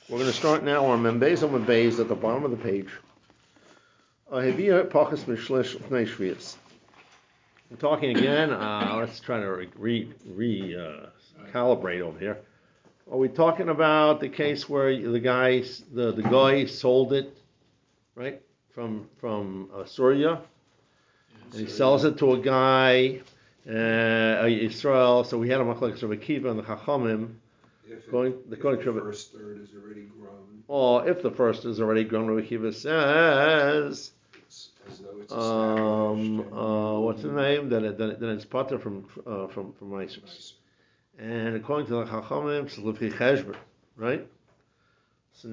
We're going to start now on Membeis on Membeis at the bottom of the page. We're talking again. Let's try to calibrate over here. Are we talking about the case where the guy sold it, right, from Syria, and he sells it to a guy, Israel? So we had a machlokes of Akiva and the Chachamim. If the first third is already grown. Or if the first is already grown, Rabbi Akiva says, as though it's established. What's the name? Then it's pater from Meisos. And according to the Chachamim, it's Levchi Cheshbon, right? So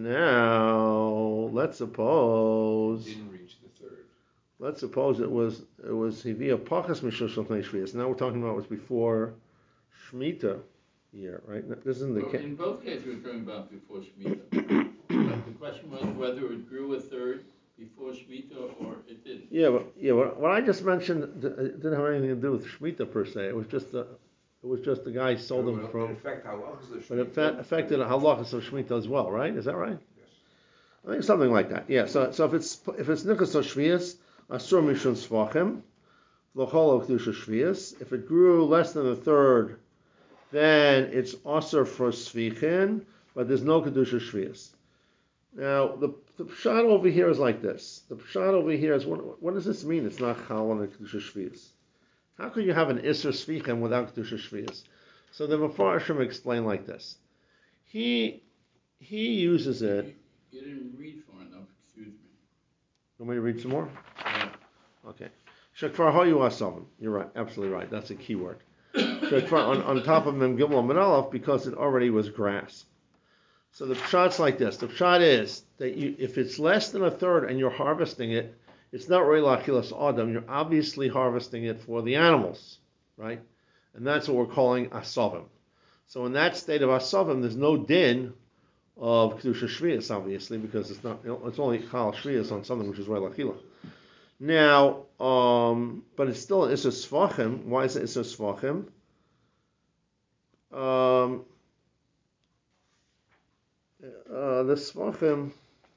now let's suppose didn't reach the third. Let's suppose it was Hivia Pachas Mishlosh Shnei Shvius. Now we're talking about it was before Shemitah year, right? This isn't the case. In both cases, we're talking about before Shemitah. But the question was whether it grew a third before Shemitah or it didn't. Yeah, what I just mentioned didn't have anything to do with Shemitah per se. It was just the guy sold them from. In effect, halachas of But it affected halachas of Shemitah as well, right? Is that right? Yes. I think something like that. Yeah. So if it's nichas of Shvius, asur mishun svachim, l'chol kedusha Shvius. If it grew less than a third, then it's asur for svichin, but there's no kedusha Shvius. Now the pshat over here is like this. The pshat over here is what does this mean? It's not chal on a kedusha Shvius. How could you have an isur svichin without kedusha Shvius? So the Mefarshim explain like this. He uses it. You didn't read far enough, excuse me. You want me to read some more? Yeah. Okay. Shekvar hoyu asavim. You're right, absolutely right. That's a key word. Shekvar on top of Mem Gimel Amud Aleph because it already was grass. So the pshat's like this. The pshat is that if it's less than a third and you're harvesting it, it's not really lachilas adam. You're obviously harvesting it for the animals, right? And that's what we're calling asavim. So in that state of asavim, there's no din of kedusha shvius, obviously, because it's not. It's only chal shvius on something which is right lachila. Now, but it's still an isur svachim. Why is it isur svachim? The svachim.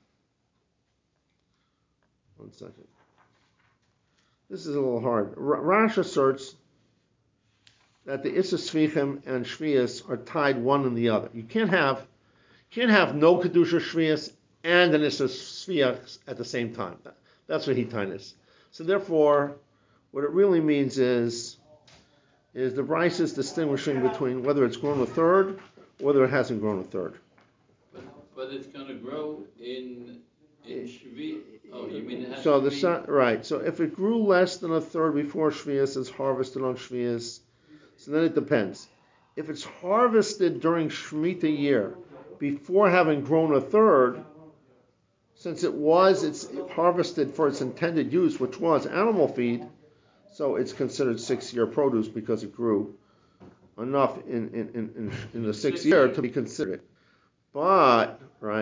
One second. This is a little hard. Rash asserts that the isur svichim and shvius are tied one in the other. You can't have no kedusha shvius and an isur sviach at the same time. That's what hetain is. So therefore, what it really means is the Bryce is distinguishing between whether it's grown a third or whether it hasn't grown a third. But it's going to grow in shvi. Oh, you mean it has so to the sun, right? So if it grew less than a third before shvius, it's harvested on shvius. So then it depends. If it's harvested during Shemitah year before having grown a third, since it's harvested for its intended use, which was animal feed, so it's considered 6-year produce because it grew enough in the 6th year to be considered. But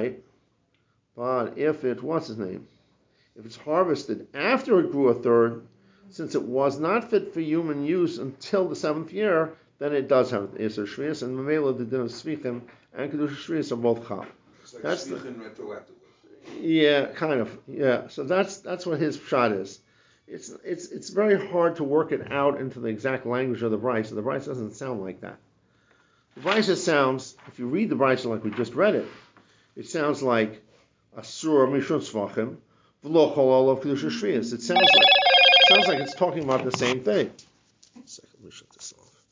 if if it's harvested after it grew a third, since it was not fit for human use until the 7th year, then it does have isur shvius, and memela the din of svichim and kedusha shvius are both chal. It's like svichim retroactively. Yeah, kind of. Yeah, so that's what his pshat is. It's very hard to work it out into the exact language of the Bryce. The Bryce doesn't sound like that. The Bryce sounds, if you read the Bryce like we just read it, it sounds like asur mishun svachim v'lo chol olav kedusha shvius. It sounds like it's talking about the same thing. One second, let me shut this off.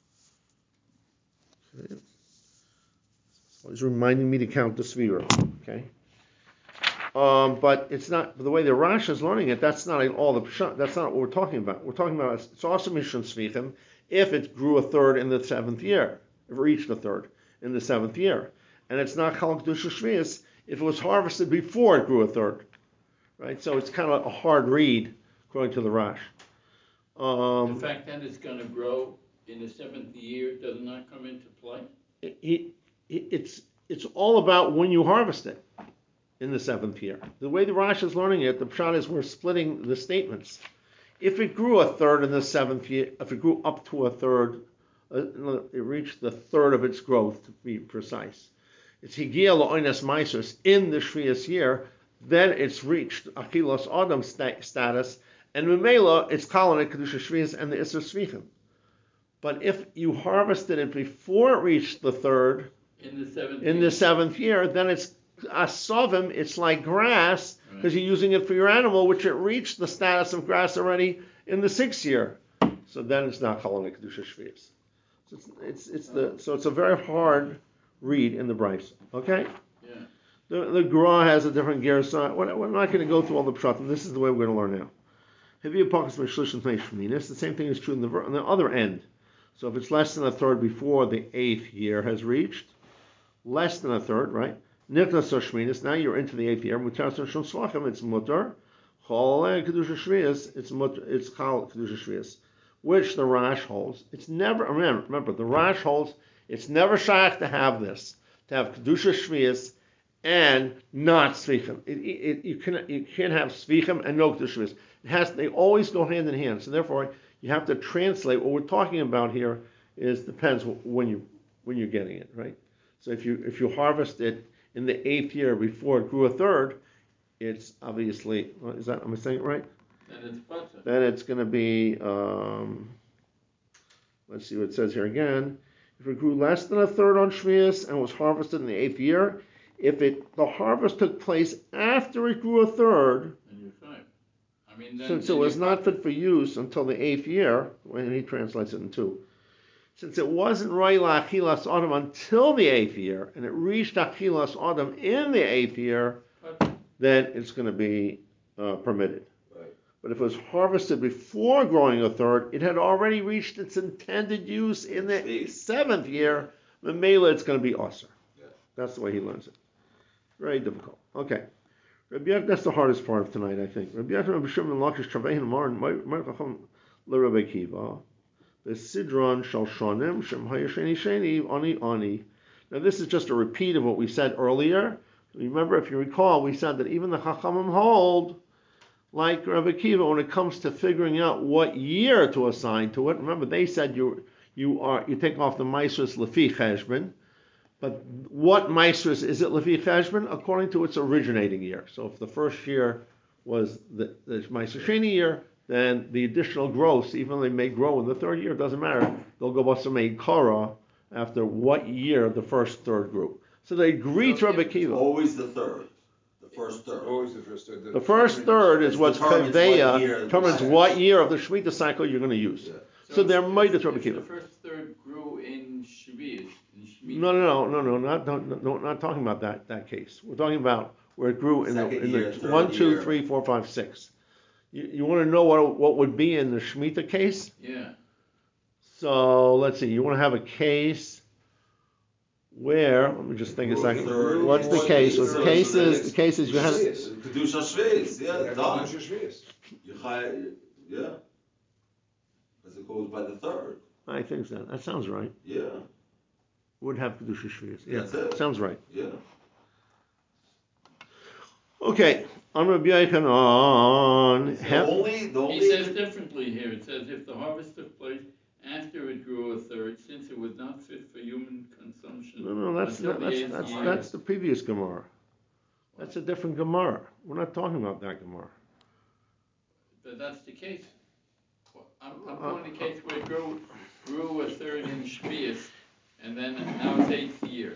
Okay. It's reminding me to count the svira. Okay. But it's not the way the Rash is learning it. That's not all the pshat. That's not what we're talking about. We're talking about it's also mishun svichim if it grew a third in the 7th year, if it reached a third in the 7th year, and it's not chal kedusha shvius if it was harvested before it grew a third, right? So it's kind of a hard read according to the Rash. The fact that it's going to grow in the 7th year does not come into play. It's all about when you harvest it. In the 7th year. The way the Rash is learning it, the pshat is we're splitting the statements. If it grew a third in the 7th year, if it grew up to a third, it reached the third of its growth, to be precise. it's Higia La'oines Maisros in the Shvius year, then it's reached Achilos Adam status, and Memela, it's Kalane Kedusha Shvius and the Isser Svichim. But if you harvested it before it reached the third, in the seventh year, then it's Asovim, it's like grass, because you're using it for your animal, which it reached the status of grass already in the sixth year. So then it's not Kalane Kedusha Shvius. So it's a very hard read in the Bryce. Okay? Yeah. The Gra has a different gear, so we're not going to go through all the pshatim. This is the way we're going to learn now. The same thing is true on the other end. So if it's less than a third before the eighth year has reached, less than a third, right? Nichnas Shminis, now you're into the eighth year. Mutar Shon Svachim, it's mutar. Chol Kedusha Shvius, it's Chal Kedusha Shvius, which the Rash holds. It's never, remember, the Rash holds it's never shaykh to have this, to have Kedusha Shvius and not Svichim. You can't have Svichim and no Kedusha Shvius. They always go hand in hand. So therefore, you have to translate. What we're talking about here depends when you're getting it, right? So if you harvest it in the eighth year before it grew a third, it's obviously, am I saying it right? Then it's going to be, let's see what it says here again. If it grew less than a third on Shvius and was harvested in the eighth year, if the harvest took place after it grew a third, since it was not fit for use until the eighth year, when he translates it in two, since it wasn't Roila Achilas Adam until the eighth year, and it reached Achilas Adam in the eighth year, then it's going to be permitted. But if it was harvested before growing a third, it had already reached its intended use in the seventh year. The Mela, it's going to be Osir. Yeah. That's the way he learns it. Very difficult. Okay. That's the hardest part of tonight, I think. Rabbi Shimon Lakish Travehin Maran Marchacham LeRabbi Kiva the Sidron Shal Shonim Shem Hayasheni Sheni Ani. Now this is just a repeat of what we said earlier. Remember, if you recall, we said that even the Chachamim hold, like Rabbi Kiva, when it comes to figuring out what year to assign to it. Remember, they said you take off the Maisros Lefi Cheshbon, but what Maisros is it Lefi Cheshbon? According to its originating year. So if the first year was the Maisros Sheni year, then the additional growths, even though they may grow in the third year, it doesn't matter. They'll go Basamei Kara after what year the first third grew. So they agree to Rabbi Kiva. Always the third. First third. Always the first third. The first third is what's Kaveya, determines what year of the Shemitah cycle you're going to use. Yeah. So they're made of Rabbi Kiva. The first third grew in Shvius. No, not talking about that case. We're talking about where it grew in the 1, 2, 3, 4, 5, 6. You want to know what would be in the Shemitah case? Yeah. So let's see. You want to have a case where, let me just think a second. What's the case? The case is you have Kedusha Shvius, yeah, done. Yeah. As it goes by the third. I think so. That sounds right. Yeah. Would have Kedusha Shvius. Yeah. That's it. Sounds right. Yeah. Okay. On Rabbi Yochanan. He says differently here. It says if the harvest took place after it grew a third, since it was not fit for human consumption. No, that's the previous Gemara. That's a different Gemara. We're not talking about that Gemara. But that's the case. I'm talking the case where it grew a third in Shvius, and then now it's eighth year.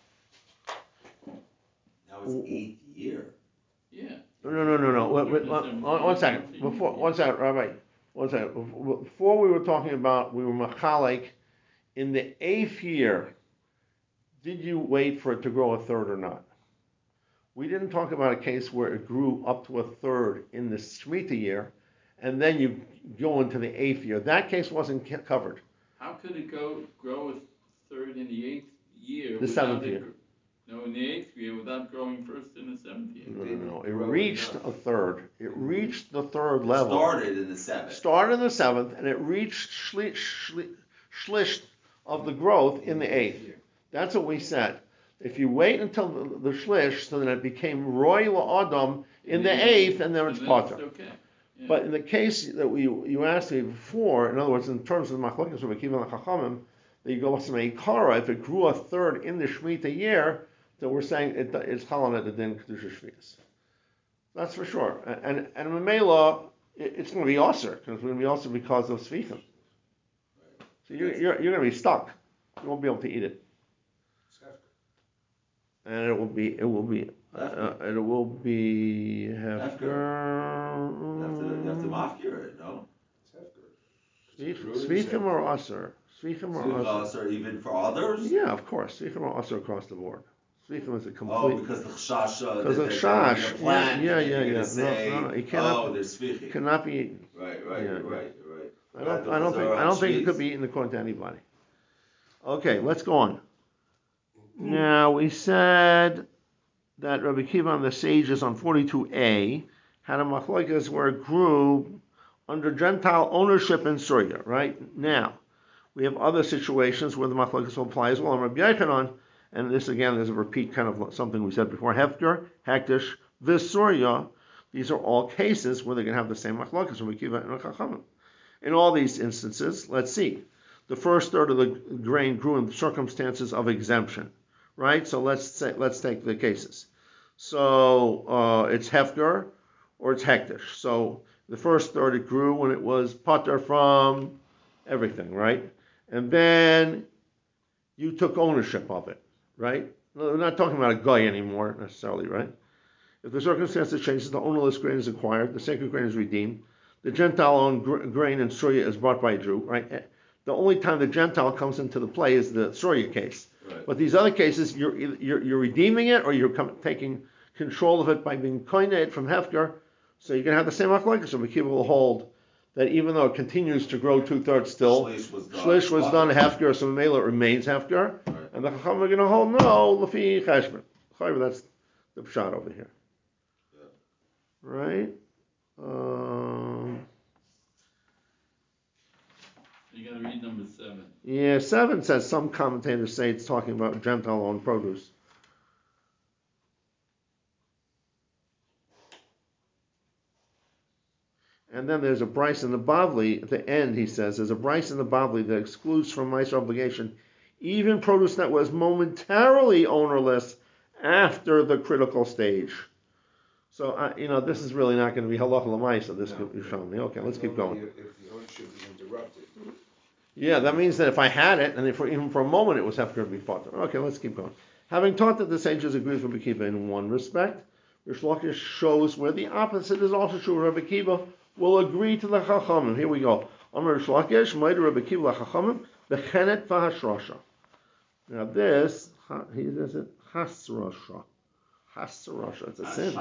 Now it's eighth year. Yeah. No. One second, Rabbi. One second. Before we were talking about, we were machalek in the eighth year. Did you wait for it to grow a third or not? We didn't talk about a case where it grew up to a third in the Shemitah year, and then you go into the eighth year. That case wasn't covered. How could it grow a third in the eighth year? The seventh year. No, in the eighth year without growing first in the seventh year. No. It reached a third. It reached the third level. Started in the seventh. And it reached shlish of the growth in the eighth. That's what we said. If you wait until the shlish, so then it became roy la'adam in the eighth, and then it's potter. Okay. Yeah. But in the case that you asked me before, in other words, in terms of the machlokes of Akiva and Chachamim, that you go with some Ikara, if it grew a third in the Shemitah year, So we're saying it's Chalon at the din Kedusha Shvius. That's for sure. And Mamela, it's going to be Osir, because it's going to be Osir because of Svichim. So you're going to be stuck. You won't be able to eat it. And it will be hefker. You have to mafkir it, no? It's hefker. Svichim or Osir? Svichim or Osir? Even for others? Yeah, of course. Svichim or Osir across the board. Svichim is a complete. Oh, because the chashasha. Because of chash. Yeah. No. You cannot. Oh, there's svichim. Cannot be eaten. Right. I don't think it could be eaten according to anybody. Okay, let's go on. Now we said that Rabbi Kiva and the sages on 42a had a machlokes where it grew under Gentile ownership in Syria. Right now, we have other situations where the machlokes will apply as well. And Rabbi Yochanan, and this again is a repeat kind of something we said before. Hefker, Hektish, Vysoria. These are all cases where they're going to have the same machlokes, Rabbi Kiva and Chachamim. In all these instances, let's see. The first third of the grain grew in circumstances of exemption, right? So let's take the cases. So it's hefker or it's hektish. So the first third it grew when it was pater from everything, right? And then you took ownership of it, right? We're not talking about a guy anymore necessarily, right? If the circumstances changes, the ownerless grain is acquired, the sacred grain is redeemed. The Gentile-owned grain in Syria is bought by a Jew, right? The only time the Gentile comes into the play is the Syria case. Right. But these other cases, you're redeeming it or you're taking control of it by being koine it from Hefker. So you're going to have the same machlokes. So Mekiva will hold that even though it continues to grow 2/3 still, Shlish was done Hefker, so Mamela it remains Hefker. Right. And the Chacham are going to hold, no, Lefi Cheshbon. That's the pshat over here. Yeah. Right? You gotta read number 7. Yeah, 7 says some commentators say it's talking about Gentile-owned produce. And then there's a Bryce in the Bavli, at the end he says, there's a Bryce in the Bavli that excludes from Meiser obligation even produce that was momentarily ownerless after the critical stage. So, this is really not going to be halacha l'maisa, this you're showing me. Okay, let's keep going. If the ownership is interrupted. Yeah, that means that if I had it, and even for a moment it was hefker to be fought. Okay, let's keep going. Having taught that the sages agree with Rabbi Kiva in one respect, Rish Lakish shows where the opposite is also true. Rabbi Kiva will agree to the Chachamim. Here we go. Amar Rish Lakish, Ma'id Rabbi Kiva l'Chachamim, Bechenet v'Hashrasha. Now this, he does it, Hasrasha. Hasrasha, it's a sin.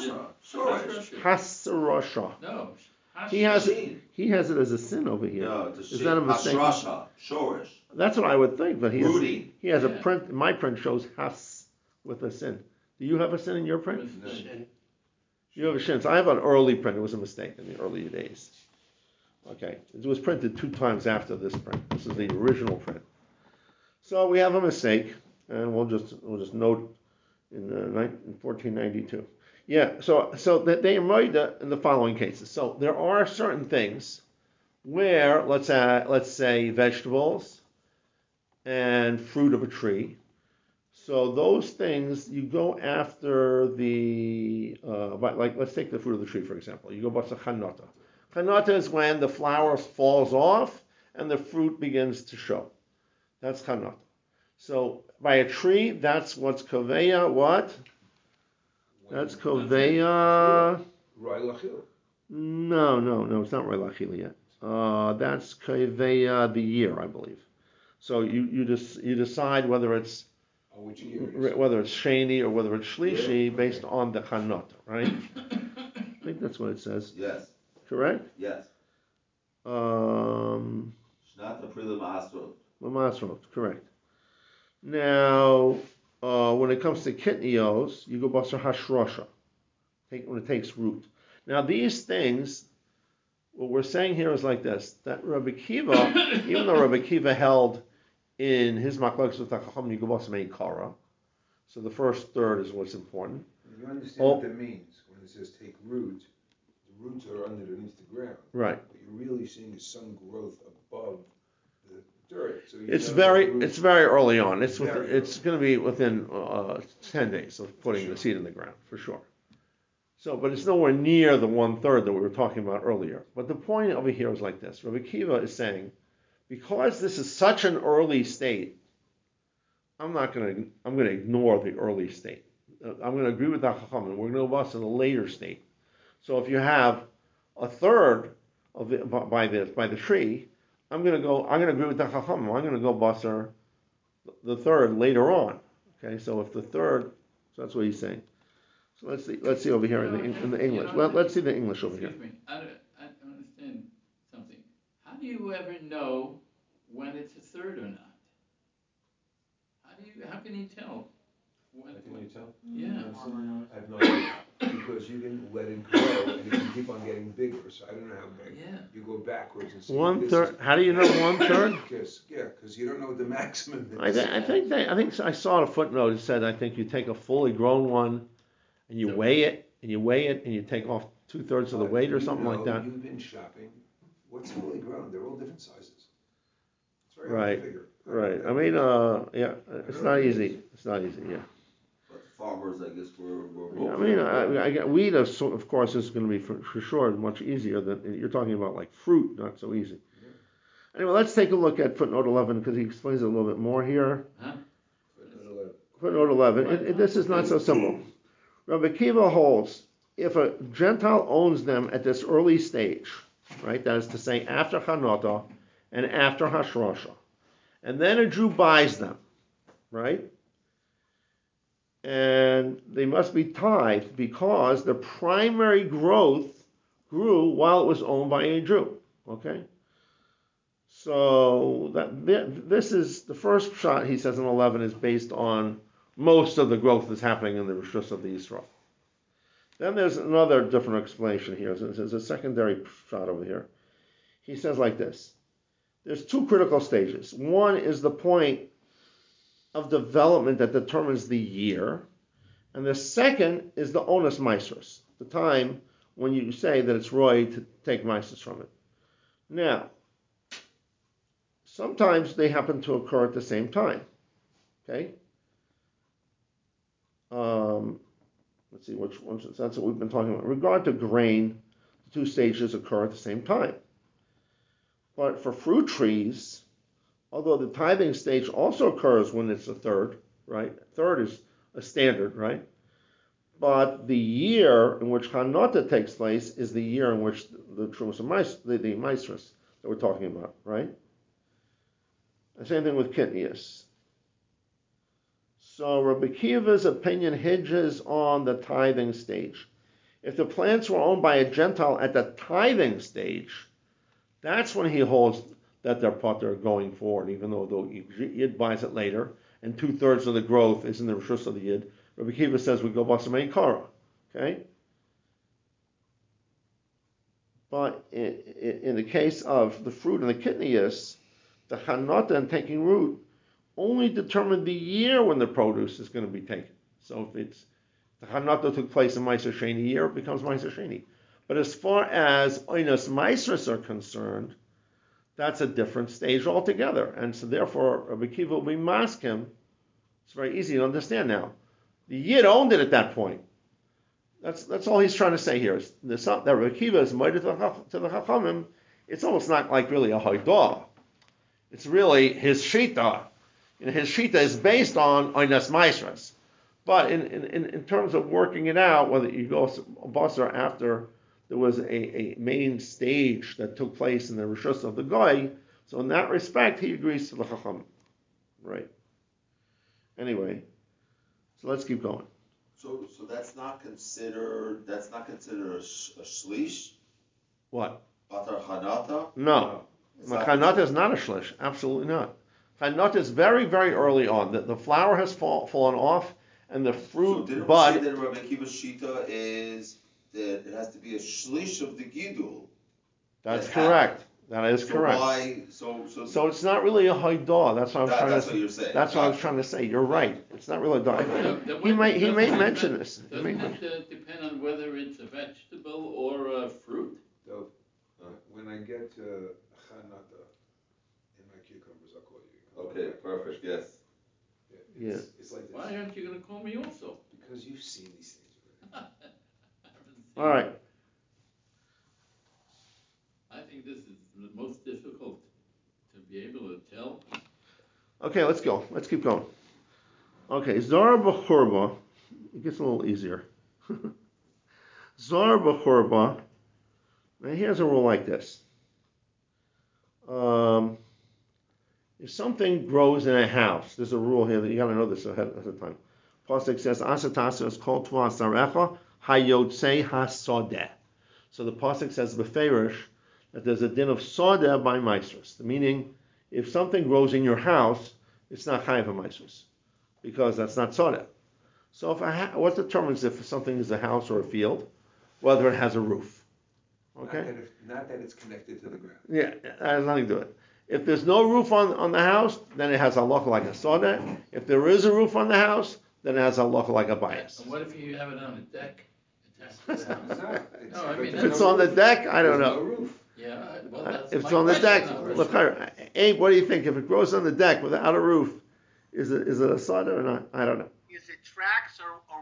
Hasrasha. No. He has it as a sin over here. No, is that a mistake? Hasrasha, shorish. That's what I would think, but he has a Yeah. print. My print shows has with a sin. Do you have a sin in your print? Shin. You have a shin. So I have an early print. It was a mistake in the early days. Okay, it was printed 2 times after this print. This is the original print. So we have a mistake, and we'll just note in 1492. Yeah, so that they emerged in the following cases. So there are certain things where, let's say vegetables and fruit of a tree. So those things you go after the like let's take the fruit of the tree for example. You go basa chanata. Chanata is when the flower falls off and the fruit begins to show. That's chanata. So by a tree, that's what's kaveya. What? That's kaveya. Rai lachil. No, it's not Rai lachil yet. That's kaveya the year, I believe. So you decide whether it's sheni or whether it's shlishi based on the chanata, right? I think that's what it says. Yes. Correct? Yes. Shnat April Masrot. Correct. Now, when it comes to kitnios, you go basar hashrasha, when it takes root. Now, these things, what we're saying here is like this: that Rabbi Kiva, even though Rabbi Kiva held in his machlokes with Chacham, you go basar meikara. So the first third is what's important. You understand what that means when it says take root. The roots are underneath the ground. Right. What you're really seeing is some growth above the Third. So It's very early on. It's going to be within 10 days of putting the seed in the ground for sure. So, but it's nowhere near the 1/3 that we were talking about earlier. But the point over here is like this: Rabbi Kiva is saying, because this is such an early state, I'm going to ignore the early state. I'm going to agree with the Chachamim. We're going to go bust in a later state. So if you have a third of the, by the tree, I'm going to agree with the Chachamim. I'm going to go basar the third later on. Okay, so if the third, so that's what he's saying. So let's see over here in the English. Let's see the English over here. Excuse me, I don't understand something. How do you ever know when it's a third or not? How can you tell? How can you tell? Yeah. I have no idea. Because you didn't let it grow and it can keep on getting bigger. So I don't know how big. Yeah. You go backwards and say 1/3. How do you know 1/3? Because you don't know what the maximum is. I think I saw a footnote that said I think you take a fully grown one and you weigh it and you take off 2/3 of the weight or something like that. You've been shopping. What's fully grown? They're all different sizes. It's very Right. hard to figure. Right. I mean, yeah, it's not easy. It's not easy. Yeah. But the farmers, I guess, were I mean, I get wheat, of course, is going to be for sure much easier than you're talking about, like fruit, not so easy. Yeah. Anyway, let's take a look at footnote 11 because he explains it a little bit more here. Huh? Footnote 11. This is not so simple. Rabbi Kiva holds if a Gentile owns them at this early stage, right? That is to say, after Chanota and after Hashrosha, and then a Jew buys them, right? And they must be tithed because the primary growth grew while it was owned by a Jew. Okay? So this is the first shot, he says in 11, is based on most of the growth that's happening in the Rishus of the Yisrael. Then there's another different explanation here. There's a secondary shot over here. He says like this. There's two critical stages. One is the point of development that determines the year, and the second is the onus maestros, the time when you say that it's roy to take maestros from it. Now, sometimes they happen to occur at the same time. Okay. Let's see which ones. That's what we've been talking about. In regard to grain, the two stages occur at the same time. But for fruit trees, although the tithing stage also occurs when it's a third, right? Third is a standard, right? But the year in which Chanota takes place is the year in which the Trumas of the Maestros that we're talking about, right? The same thing with Kitnius. So Rabbi Kiva's opinion hinges on the tithing stage. If the plants were owned by a Gentile at the tithing stage, that's when he holds that they're potter going forward, even though the Yid buys it later, and 2/3 of the growth is in the Rishus of the Yid. Rabbi Kiva says we go basamei kara, okay? But in the case of the fruit and the kitnius, the Chanota and taking root only determine the year when the produce is going to be taken. So if it's the Chanota took place in Meiser Sheni year, it becomes Meiser Sheni. But as far as Oinos Meisers are concerned, that's a different stage altogether. And so therefore, Rabbi Kiva will be maskim. It's very easy to understand now. The Yid owned it at that point. That's all he's trying to say here. That Rabbi Kiva is moed to the Chachamim. It's almost not like really a Haidah. It's really his Shita. His Shita is based on Oinas Meisers. But in terms of working it out, whether you go Basar after there was a main stage that took place in the Rishus of the Goy, so in that respect, he agrees to the Chacham. Right. Anyway, so let's keep going. So that's not considered a shlish? What? Batar Chanata? No. Chanata is not a shlish. Absolutely not. Chanata is very, very early on. The flower has fallen off, and the fruit so bud. So didn't we say that Rabbi Kiva's Shita is that it has to be a shlish of the Gidul? That's correct. That is correct. Why? So it's not really a haidah. That's what I was trying to say. That's what you're saying. That's what I was trying to say. You're right. It's not really a haidah. He may mention this. Doesn't it depend on whether it's a vegetable or a fruit? So, when I get Chanata in my cucumbers, I'll All right. I think this is the most difficult to be able to tell. Okay, let's go. Let's keep going. Okay, Zara B'churba. It gets a little easier. Zara B'churba. Now here's a rule like this. If something grows in a house, there's a rule here that you got to know this ahead of time. Pasuk says, "Asatasa is called tuasarecha hayotzei hasodeh." So the pasuk says beferish that there's a din of sodeh by maestros. Meaning, if something grows in your house, it's not chayav a maestros because that's not sodeh. So what determines if something is a house or a field? Whether it has a roof. Okay. Not that it's connected to the ground. Yeah, that has nothing to do with it. If there's no roof on the house, then it has halacha like a sodeh. If there is a roof on the house, then it has halacha like a bias. And what if you have it on a deck attached to the house? No, I mean, If it's on the deck, I don't There's know. no roof. Yeah, well, that's If my it's on the deck, question, though. look, Abe, what do you think? If it grows on the deck without a roof, is it a sodeh or not? I don't know. Is it tracks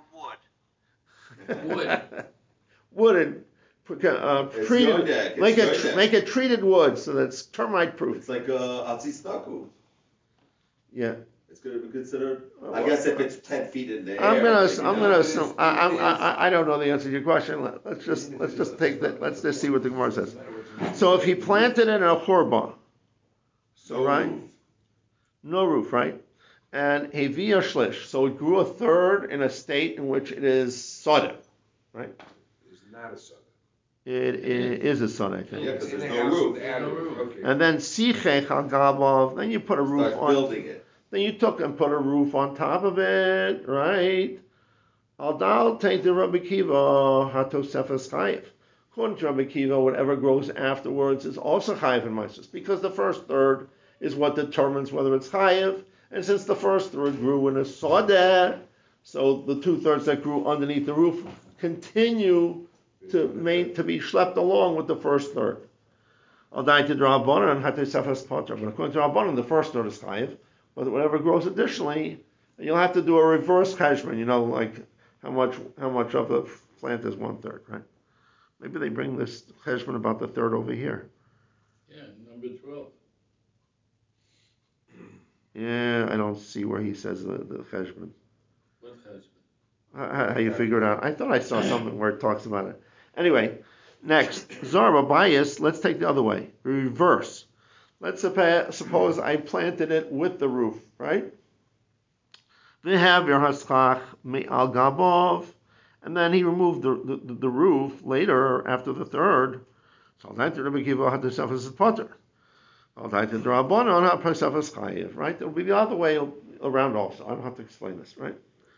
or wood? Wood. Wooden. It's your Treated, deck, it's make your it deck. make it treated wood so that's termite proof. It's like Atzi Staku. Yeah. It's going to be considered. I guess if it's 10 feet in the air. I'm gonna maybe not. assume. I don't know the answer to your question. Let's just take that. Let's just see what the Gemara says. So if he planted it in a churba, so No right, roof. no roof, right, and heviya shlish, so it grew a third in a state in which it is sodeh, right? It's not a sodeh. It is a sodeh, I think. Yeah, because It's in there's the no house roof. without a roof. Okay. And then sichech al gabav, then you put a roof Start on. building it. Then you took and put a roof on top of it, right? Al dal take the Rabbi Kiva hatosefes chayiv. According to Rabbi Kiva, whatever grows afterwards is also chayiv in Maisus, because the first third is what determines whether it's chayiv. And since the first third grew in a sodeh, so the 2/3 that grew underneath the roof continue to be schlepped along with the first third. Al dai to Rabbanan hatosefes potter. But according to Rabbanan, the first third is chayiv. But whatever grows additionally, you'll have to do a reverse cheshbon, like how much of the plant is 1/3, right? Maybe they bring this cheshbon about the third over here. Yeah, number 12. Yeah, I don't see where he says the cheshbon. What husband? How you figure it out? I thought I saw something where it talks about it. Anyway, next, Zarba bias, let's take the other way. Reverse. Let's suppose I planted it with the roof, right? We have your haschach me'al gabov, and then he removed the roof later after the third. So right? It'll be the other way around also. I don't have to explain this, right?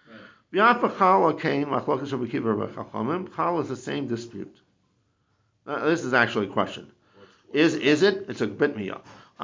Chal is the same dispute. This is actually a question. Is it? It's a bit miyah.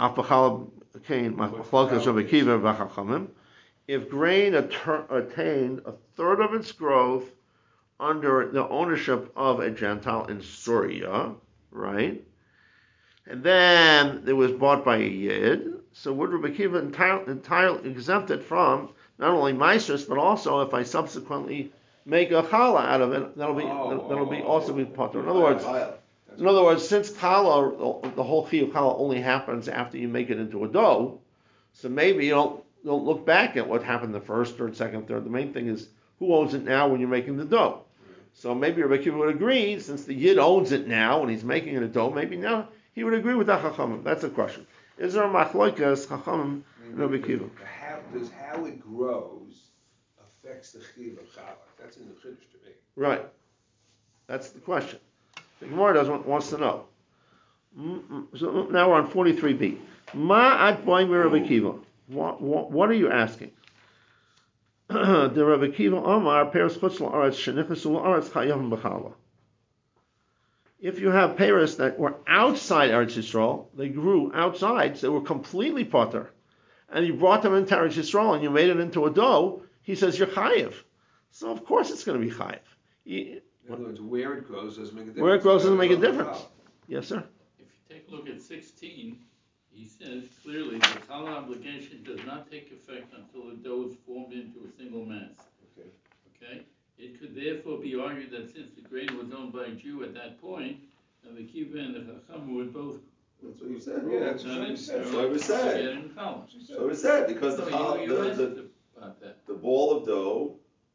If grain attained a third of its growth under the ownership of a Gentile in Syria, right? And then it was bought by a Yid, so would Rabbi Kiva entirely exempt it from not only Maestros, but also if I subsequently make a challah out of it, that'll be also be potter. In other words, since challah, the whole chiyuv challah only happens after you make it into a dough, so maybe you don't look back at what happened the first, third, second, third. The main thing is who owns it now when you're making the dough. So maybe Rabbi Kiva would agree, since the Yid owns it now when he's making it a dough, maybe now he would agree with that Chachamim. That's a question. Is there a machlokas Chachamim and Rabbi Kiva? Does how it grows affects the chiyuv of challah? That's in the chiddush to me. Right. That's the question. The Gemara wants to know. So now we're on 43b. Ma at boim Rabbi Kiva. What are you asking? The Rabbi Kiva Amar Peres Chutz La'aretz Shenichasu La'aretz Chayavim B'chala. If you have pears that were outside Eretz Yisrael, they grew outside, so they were completely potter, and you brought them into Eretz Yisrael and you made it into a dough, he says you're chayiv. So of course it's going to be chayiv. In other words, where it grows doesn't make a difference. Where it grows doesn't make a difference. Yes, sir. If you take a look at 16, he says clearly the challah obligation does not take effect until the dough is formed into a single mass. Okay. Okay? It could therefore be argued that since the grain was owned by a Jew at that point, the Kiva and the Chacham would both. That's what you said. Yeah, that's what we said. That's what we said. She So we said because No, you asked about that. the ball of dough.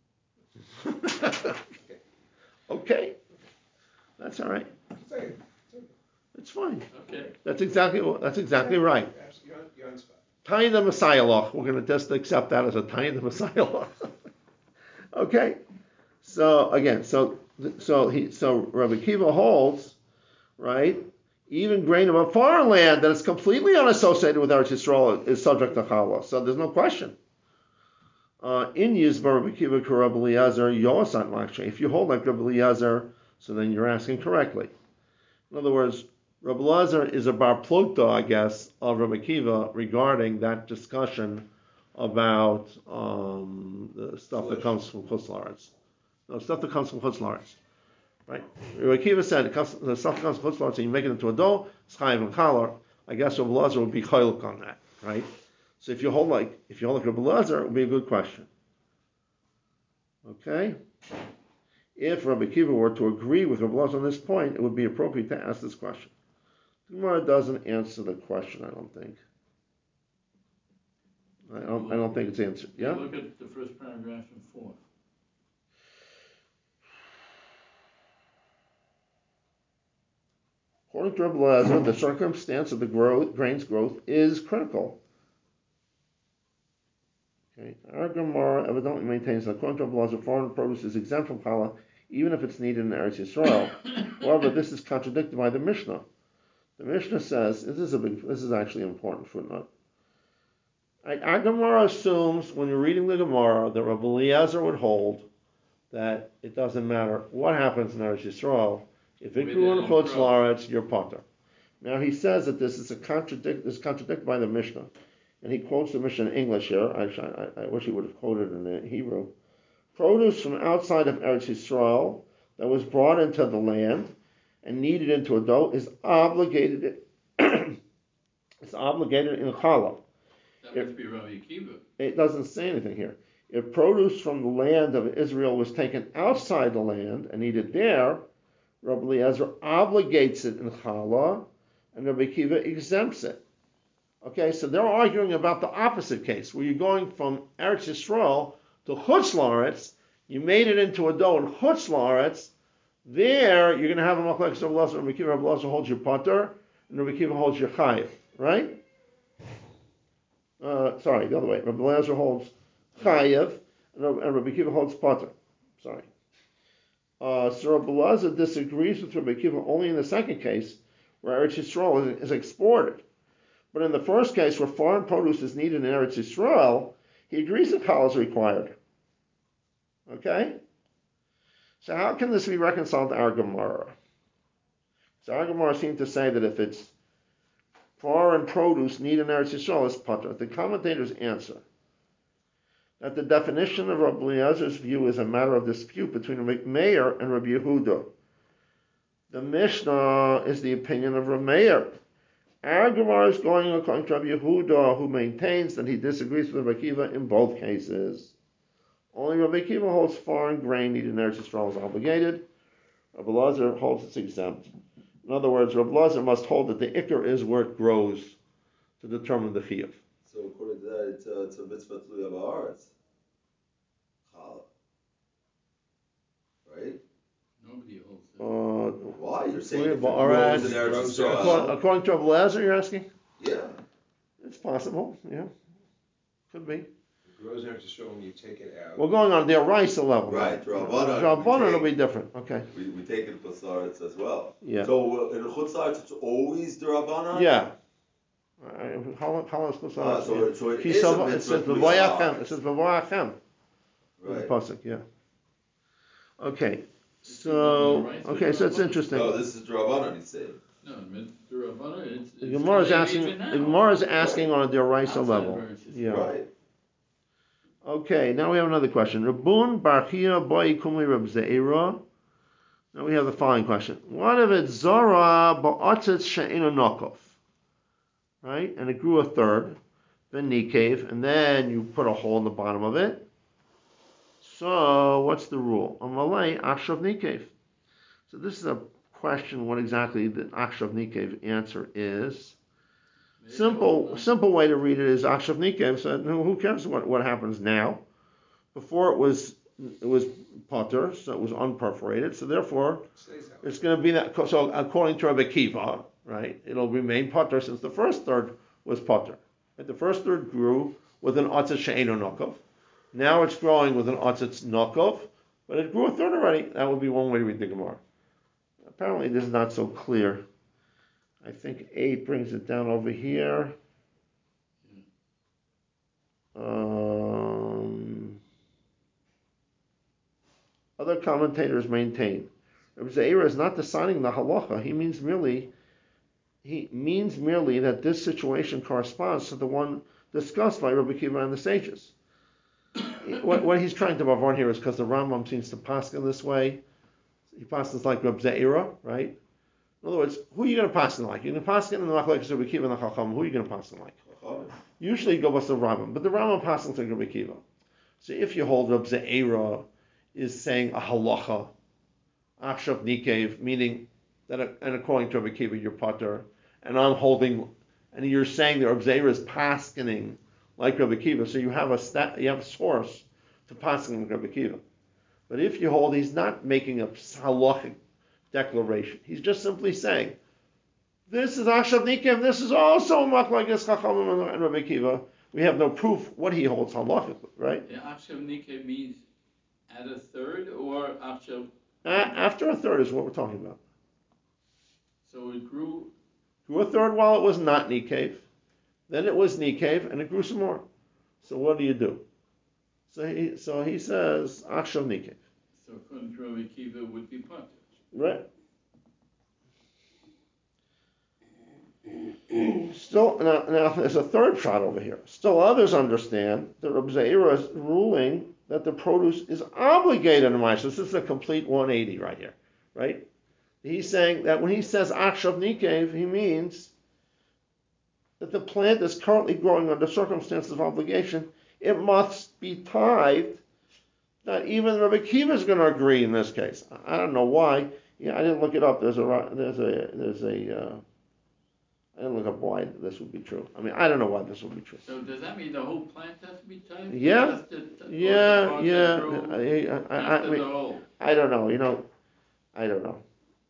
Okay, that's all right. Say it. It's fine. Okay. That's exactly right. You're on spot. Tiny the Messiah law. We're going to just accept that as a tiny the Messiah law. Okay. So again, so Rabbi Kiva holds, right? Even grain of a foreign land that is completely unassociated with Eretz Yisrael is subject to challah. So there's no question. In Yisbar Rabbi Kiva Rabbi Eliezer Yosat Makshay. If you hold like Rabbi Eliezer, so then you're asking correctly. In other words, Rabbi Eliezer is a bar plukta, I guess, of Rabbi Kiva regarding that discussion about the stuff that comes from Chutz La'aretz. No, stuff that comes from Chutz La'aretz. Right? Rabbi Kiva said the stuff that comes from Chutz La'aretz and you make it into a dough, it's chayiv and challah. I guess Rabbi Eliezer would be chaylik on that, right? So if you hold like Rabbi Eliezer, it would be a good question. Okay? If Rabbi Kiva were to agree with Rabbi Eliezer on this point, it would be appropriate to ask this question. The Gemara doesn't answer the question, I don't think. I don't think it's answered. Yeah? Look at the first paragraph in 4. According to Rabbi Eliezer, the circumstance of the grain's growth is critical. Okay. Our Gemara evidently maintains that according to Rabbi Eliezer, foreign produce is exempt from challah, even if it's needed in Eretz Yisrael. However, this is contradicted by the Mishnah. The Mishnah says, this is actually an important footnote. Our Gemara assumes, when you're reading the Gemara, that Rabbi Eliezer would hold that it doesn't matter what happens in Eretz Yisrael. If it grew in Chutz La'aretz, you're potter. Now he says that this is contradicted by the Mishnah, and he quotes the Mishnah in English here. I wish he would have quoted it in Hebrew. Produce from outside of Eretz Yisrael that was brought into the land and kneaded into a dough is obligated. It's obligated in challah. That must be Rabbi Akiva. It doesn't say anything here. If produce from the land of Israel was taken outside the land and kneaded there, Rabbi Eliezer obligates it in challah, and Rabbi Akiva exempts it. Okay, so they're arguing about the opposite case, where you're going from Eretz Yisrael to Chutz La'aretz. You made it into a dough in Chutz La'aretz. There, you're going to have a machlekes Rabbi Eliezer and Rabbi Akiva. Rabbi Eliezer holds your potter, and Rabbi Akiva holds your chayiv, right? Sorry, the other way. Rabbi Eliezer holds chayiv, and Rabbi Akiva holds potter. Sorry. So Rabbi Eliezer disagrees with Rabbi Akiva only in the second case, where Eretz Yisrael is exported. But in the first case, where foreign produce is needed in Eretz Yisrael, he agrees that challah is required. Okay? So how can this be reconciled to our Gemara? So our Gemara seems to say that if it's foreign produce needed in Eretz Yisrael, it's potter. The commentators answer that the definition of Rabbi Eliezer's view is a matter of dispute between Rabbi Meir and Rabbi Yehuda. The Mishnah is the opinion of Rabbi Meir. Our Gemara is going according to Rabbi Yehuda, who maintains that he disagrees with Rabbi Akiva in both cases. Only Rabbi Akiva holds foreign grain needed in Eretz Yisrael is obligated. Rabbi Eliezer holds it's exempt. In other words, Rabbi Eliezer must hold that the ikar is where it grows to determine the chiyuv. So according to that, it's a mitzvah tluya ba'aretz. Challah. Right? Nobody holds that. Why? You're saying if it Ba'aretz, grows in Eretz Yisrael. according to Rabbi Eliezer, you're asking? Yeah. It's possible, yeah. Could be. It grows in Eretz Yisrael when you take it out. We're going on the Araisa level. Right, Rabbanan. Rabbanan will be different, okay. We take it Chutz La'aretz as well. Yeah. So in Chutz La'aretz, it's always the Rabbanan? Yeah. How is Chutz La'aretz? So it is a It says mitzvah V'voyachem. It says V'voyachem. Right. Pasuk, yeah. Okay. So it's interesting. No, this is the Rabbanan, he's saying. No, the Rabbanan, it's The Gemara is asking. even now. The Gemara is asking on a deraisa Outside level. of Eretz Yisrael. Yeah. Right. Okay. Now we have another question. Rabun Barchia Boi Kumli Rab Zeira. Now we have the following question. What if it's Zara Ba'atzitz She'ina Nokov? Right, and it grew a third, then Nikev, and then you put a hole in the bottom of it. So what's the rule? Amalei Akshav Nikev. So this is a question. What exactly the Akshav Nikev answer is? Simple way to read it is Akshav Nikev said, no, who cares what happens now? Before it was potter, so it was unperforated. So therefore, it's going to be that. So according to Rabbi Kiva, right, it'll remain potter since the first third was potter. Right? The first third grew with an atzet she'eino nokov. Now it's growing with an atzet nokov, but it grew a third already. That would be one way to read the Gemara. Apparently, this is not so clear. I think 8 brings it down over here. Other commentators maintain Rabbi Zeira is not deciding the halacha. He means merely that this situation corresponds to the one discussed by Rabbi Kiva and the sages. What he's trying to avoid here is because the Rambam seems to paskin this way. He paskins like Rabbi Zeira, right? In other words, who are you going to paskin like? You're going to paskin in the Machlekes Rabbi Kiva and the Chacham. Who are you going to paskin like? Usually you go by the Rambam, but the Rambam paskins like Rabbi Kiva. So if you hold Rabbi Zeira is saying a halacha, Akshav Nikev, meaning that, and according to Rabbi Kiva, you're potter, and I'm holding, and you're saying that Rabbi Zeira is paskening like Rabbi Kiva, so you have a source to pasken like Rabbi Kiva. But if you hold, he's not making a halachic declaration. He's just simply saying, this is Akshav Nikev, this is also Machlekes Chachamim and Rabbi Kiva. We have no proof what he holds halachically, right? Yeah, Akshav Nikev means at a third or Akshav? After a third is what we're talking about. So it grew a third while it was not Nikev. Then it was Nikev, and it grew some more. So what do you do? So he says Akshav Nikev. So according to Rabbi Kiva, it would be potter. Right. Still, now there's a third shot over here. Still others understand that Rabbi Zeira is ruling that the produce is obligated in Ma'aseh. This is a complete 180 right here, right? He's saying that when he says Akshav Nikev, he means that the plant is currently growing under circumstances of obligation. It must be tithed. Not even Rabbi Kiva is going to agree in this case. I don't know why. Yeah, I didn't look it up. I didn't look up why this would be true. I mean, I don't know why this would be true. So does that mean the whole plant has to be tithed? Yeah. I don't know. I don't know.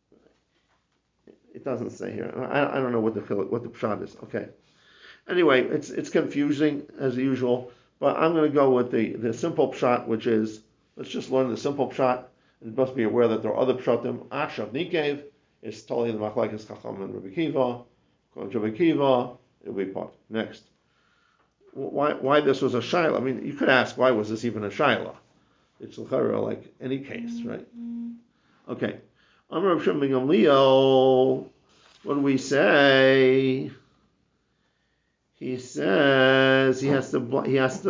It doesn't say here. I don't know what the pshat is. Okay. Anyway, it's confusing as usual, but I'm going to go with the simple pshat, which is, let's just learn the simple pshat, and must be aware that there are other pshatim. Akshav Nikev is totally the Machlekes Chacham and Rabbi Kiva. According to Rabbi Kiva, it'll be pot. Next. Why this was a shaila? I mean, you could ask, why was this even a shaila? It's like any case, right? Okay. Amar Rav Shimon ben Gamliel, what do we say? He says he has to buy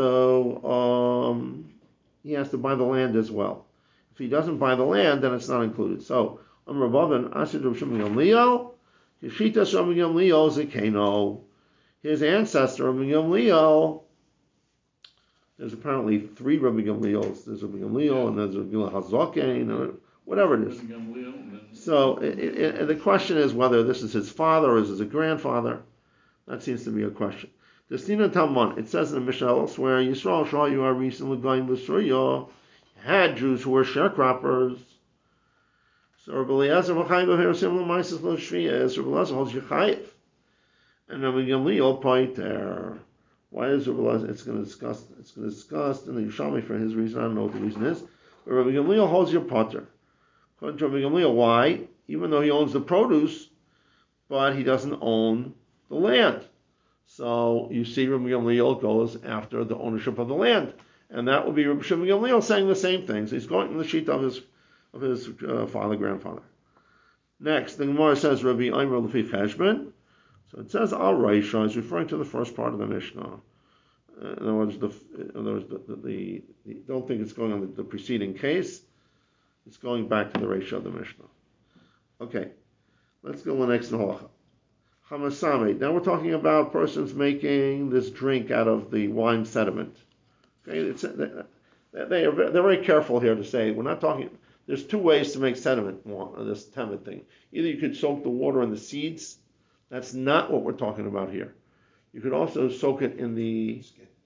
the land as well. If he doesn't buy the land, then it's not included. So Amar Rav Avin, Asid Rav Shimon ben Gamliel, Kishitas Rav Gamliel Zekeno. His ancestor Rabbi Gamliel. There's apparently 3 Rabbi Gamliels. There's Rabbi Gamliel and there's Rabbi Gamliel Hazaken, or whatever it is. So the question is whether this is his father or is his grandfather. That seems to be a question. The Sina Talmud, it says in the Mishnah elsewhere, Yisrael Shah, you are recently going to Surya, had Jews who were sharecroppers. So Rabbi Eliezer Machayev here similar Maisis Lo Shviyah. Rabbi Eliezer holds Yechayev. And Rabbi Gamliel point there. Why is Rabbi Eliezer? It's going to discuss in the Yerushalmi for his reason. I don't know what the reason is. But Rabbi Gamliel holds your potter. According to Rabbi Gamliel, why? Even though he owns the produce, but he doesn't own the land. So you see, Rabbi Gamliel goes after the ownership of the land, and that would be Rabbi Shimon Gamliel saying the same things. He's going in the sheet of his father, grandfather. Next, the Gemara says Rabbi Omer Lefi Cheshbon. So it says Al Reisha is referring to the first part of the Mishnah. In other words, don't think it's going on the preceding case. It's going back to the Reisha of the Mishnah. Okay, let's go to the next halacha. Hamasame. Now we're talking about persons making this drink out of the wine sediment. Okay, they're very careful here to say, we're not talking, there's two ways to make sediment, this temet thing. Either you could soak the water in the seeds. That's not what we're talking about here. You could also soak it in the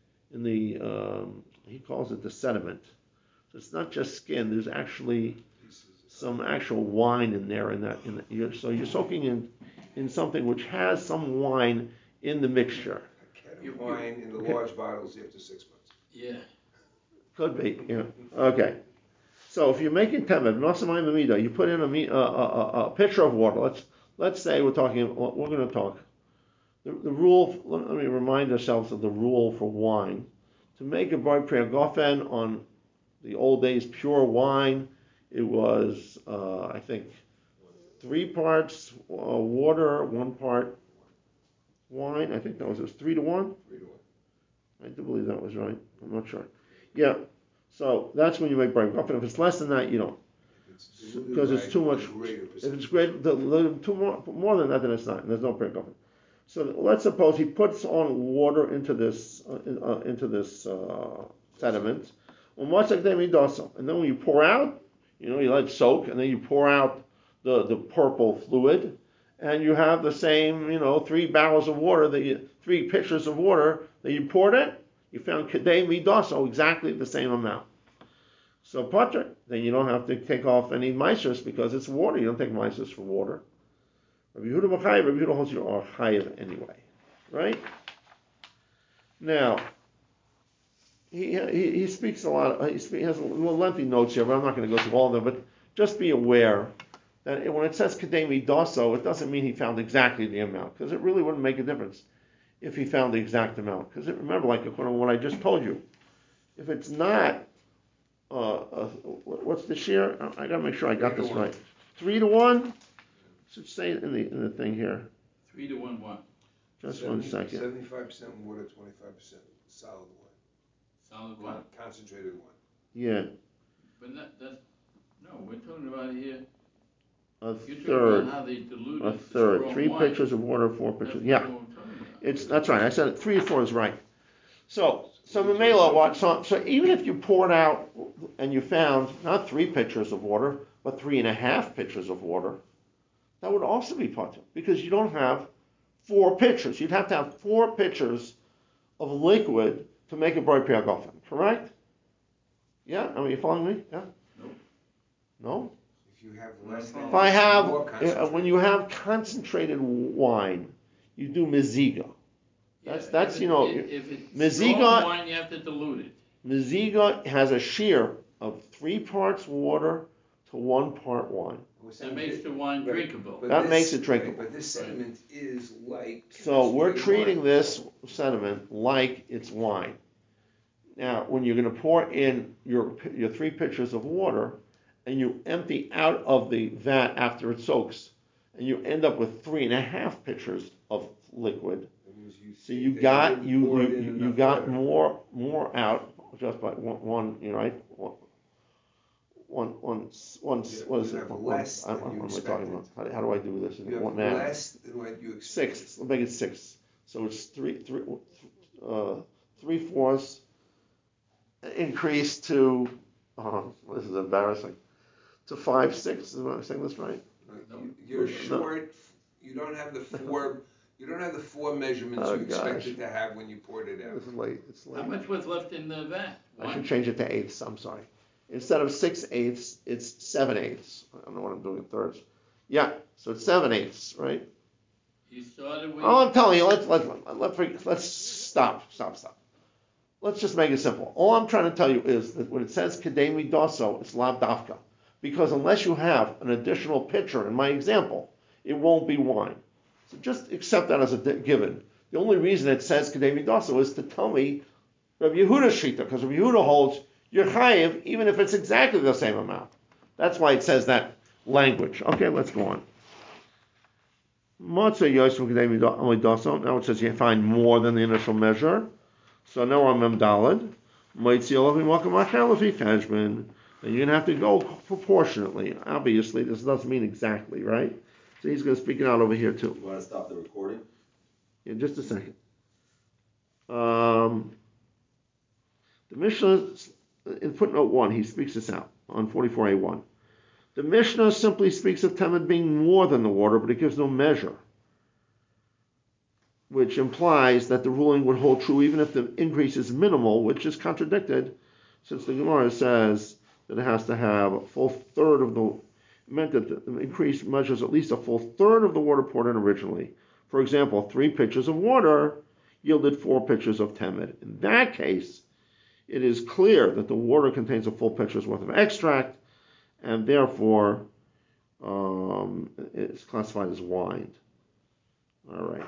he calls it the sediment. So it's not just skin. There's actually some actual wine in there. So you're soaking in something which has some wine in the mixture. Wine in the large bottles after 6 months. Yeah. Could be. Yeah. Okay. So if you're making temet, you put in a pitcher of water. Let's say we're going to talk. The rule. Let me remind ourselves of the rule for wine. To make a bar gofen on the old days pure wine, it was I think 3 parts water, 1 part wine. I think that was 3 to 1. 3 to 1. I do believe that was right. I'm not sure. Yeah. So that's when you make bar gofen. If it's less than that, you don't. Because it's too much. If it's greater, more than that, then it's not. And there's no bar gofen. So let's suppose he puts on water into this sediment, and then when you pour out, you let it soak, and then you pour out the purple fluid, and you have the same 3 barrels of water 3 pitchers of water that you poured in. You found kedei midaso, exactly the same amount. So potter, then you don't have to take off any meisers because it's water. You don't take meisers for water. Rabbi Yehuda holds you are chayiv anyway, right? Now, he speaks a lot. He has lengthy notes here, but I'm not going to go through all of them. But just be aware that when it says kedei midaso, it doesn't mean he found exactly the amount, because it really wouldn't make a difference if he found the exact amount. Because remember, like according to what I just told you, if it's not, what's the share? I got to make sure I got this right. 3 to 1. Should say it in the thing here. 3 to 1 what? Just 1 second. 75% water, 25% solid wine. Solid wine. Concentrated wine. Yeah. But we're talking about here. A You're third. About how they dilute a third. 3 pitchers of water, 4 pitchers. Yeah. That's right. I said it. 3 to 4 is right. So Mamela, what? So even if you poured out and you found not 3 pitchers of water, but 3.5 pitchers of water, that would also be potter, because you don't have 4 pitchers. You'd have to have 4 pitchers of liquid to make a bar gofen, correct? Yeah? Are you following me? Yeah? No? If you have less than... If I have, when you have concentrated wine, you do meziga. That's if it's meziga, strong wine, you have to dilute it. Meziga has a shear of 3 parts water to 1 part wine. That makes the wine drinkable. That makes it drinkable. But this sediment is like... So we're treating this sediment like it's wine. Now, when you're going to pour in your 3 pitchers of water, and you empty out of the vat after it soaks, and you end up with 3.5 pitchers of liquid, so you got more out just by one, right? What is it? What am I talking about? How do I do this? You have less than what you expected. 6. Let's make it 6. So it's 3/4 increase to. This is embarrassing. To 5/6. Am I saying this right? You're short. You don't have the 4. You don't have the 4 measurements you expected to have when you poured it out. This is late. It's late. How much was left in the vat? I should change it to 1/8. I'm sorry. Instead of 6/8, it's 7/8. I don't know what I'm doing in thirds. Yeah, so it's 7/8, right? You started with. Oh, I'm telling you, let's stop. Let's just make it simple. All I'm trying to tell you is that when it says kedei midaso, it's lav dafka, because unless you have an additional pitcher, in my example, it won't be wine. So just accept that as a given. The only reason it says kedei midaso is to tell me Rabbi Yehuda's shita, because Rabbi Yehuda holds you're chayiv even if it's exactly the same amount. That's why it says that language. Okay, let's go on. Now it says you find more than the initial measure. So now I'm Memdalad. Then you're going to have to go proportionately. Obviously, this doesn't mean exactly, right? So he's going to speak it out over here too. You want to stop the recording? Yeah, just a second. The Mishnah in footnote 1, he speaks this out on 44a1. The Mishnah simply speaks of Temet being more than the water, but it gives no measure, which implies that the ruling would hold true even if the increase is minimal, which is contradicted, since the Gemara says that it has to have a full third of the, meant that the increase measures at least a full third of the water poured in originally. For example, 3 pitchers of water yielded 4 pitchers of Temet. In that case, it is clear that the water contains a full pitcher's worth of extract, and therefore it's classified as wine. All right.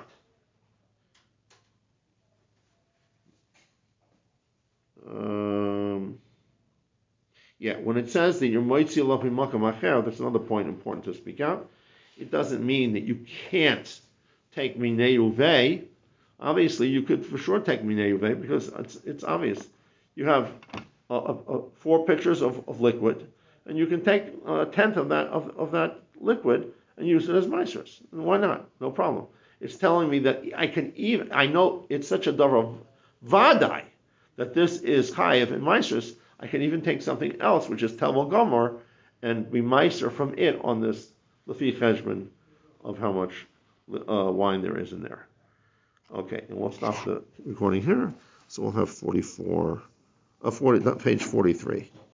When it says that you're moitzi lo mimakam acher, that's another point important to speak out. It doesn't mean that you can't take minei uvei. Obviously, you could for sure take minei uvei because it's obvious. You have 4 pitchers of liquid, and you can take a tenth of that liquid and use it as meisers. Why not? No problem. It's telling me that I know it's such a davar of vadai that this is chayev in meisers. I can even take something else, which is tevel gomer, and be meiser from it on this lefi cheshbon of how much wine there is in there. Okay, and we'll stop the recording here. So we'll have page 43.